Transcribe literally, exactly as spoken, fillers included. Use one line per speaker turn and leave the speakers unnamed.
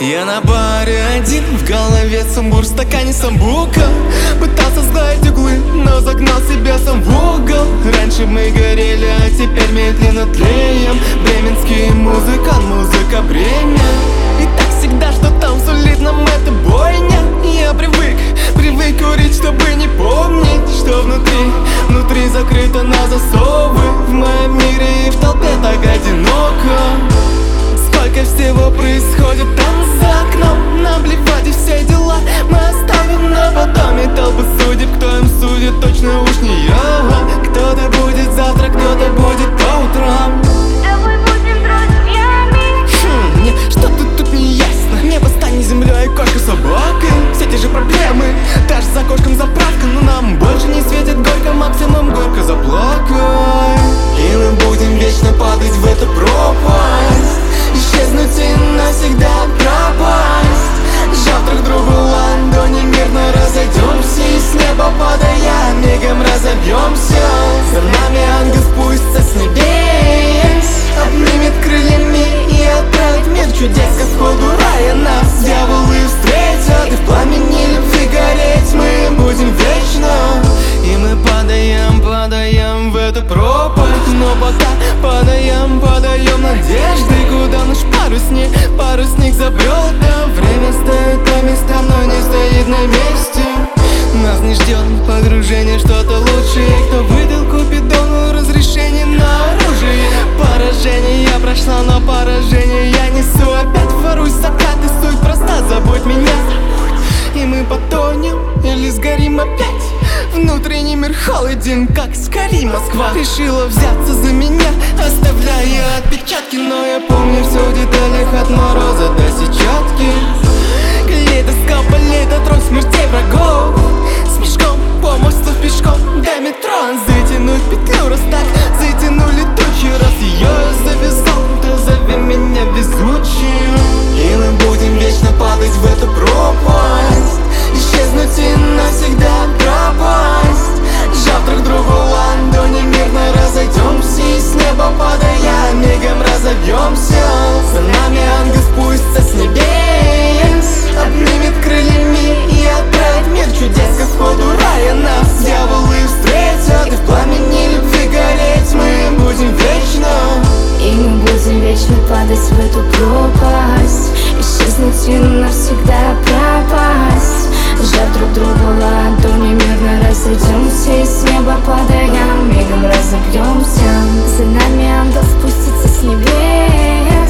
Я на баре один, в голове сумбур, в стакане самбука. Пытался сгладить углы, но загнал себя сам в угол. Раньше мы горели, а теперь медленно тлеем. Бременский музыкант, музыка бремя. И так всегда, что там сулит нам эта бойня. Я привык, привык курить, чтобы не помнить, что внутри, внутри закрыто на засовы. В моем мире и в толпе так одиноко. Сколько всего происходит там за окном. Наплевать и все дела мы оставим на потом. И толпы судеб, кто им судит, точно уж не я. Кто-то будет завтра, кто-то будет по утрам.
С тобой будем друзьями.
Хм, мне что-то тут не ясно. Небо станет землей, кошка собакой. Все те же проблемы, даже за окошком заправка. Но нам больше не светит горько, максимум горько заплакай. И мы будем вечно падать в эту пропасть, исчезнуть и навсегда пропасть. Сжав друг другу ладони, мирно разойдемся. И с неба падая, мигом разобьемся. За нами ангел спустится с небес, обнимет крыльями и отправит в мир чудес. К входу рая нас дьяволы встретят, и в пламени любви гореть мы будем вечно. И мы падаем, падаем в эту пропасть, но пока падаем, падаем надежды. Куда наш парусник, парусник забрел? Да время стоит по местам, но не стоит на месте. Нас не ждет погружение, что-то лучшее. Кто выдал Купидону разрешение на оружие? Поражение я прошла, но поражение я несу. Опять ворусь закат, и суть проста, забудь меня. И мы потонем или сгорим опять. Внутренний мир холоден, как скорей Москва. Решила взяться за меня, оставляя отпечатки. Но я помню все в деталях, от мороза до сетчатки. Калейдоскоп, калейдотрон смертей врагов. С мешком по мосту пешком до метро. Затянуть петлю, раз так затянули тучи. Раз ее завязал, то зови меня везучим. И мы будем вечно падать в эту пропасть, исчезнуть и навсегда пропасть. Сжав друг другу ладони, мирно разойдемся. И с неба падая, мигом разобьемся. За нами ангел спустится с небес, обнимет крыльями и отправит в мир чудес. К входу рая нас дьяволы встретят, и в пламени любви гореть мы будем вечно.
И мы будем вечно падать в эту пропасть, исчезнуть и навсегда пропасть. Сжав друг другу ладони, мирно разойдемся. И с неба падая, мигом разобьемся. За нами ангел спустится с небес,